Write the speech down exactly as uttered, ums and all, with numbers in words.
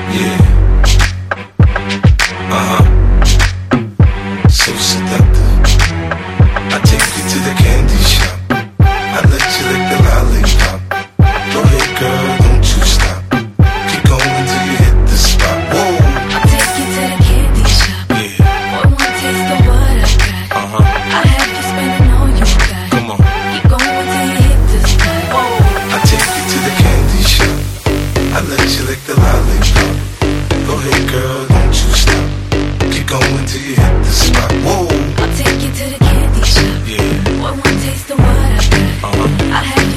Yeah. Uh-huh. So seductive. I take you to the candy shop. I let you lick the lollipop. Go ahead, girl, don't you stop. Keep going till you hit the spot. Whoa. I'll take you to the candy shop. Yeah. Boy, one taste of what I got. Uh-huh. I have you spending all you got. Come on. Keep going till you hit the spot. Whoa. I take you to the candy shop. I let you lick the lollipop. Go ahead, girl, don't you stop. Keep going till you hit the spot. Whoa. I'll take you to the candy shop. Yeah. Boy, one taste of what I got. Uh-huh. I have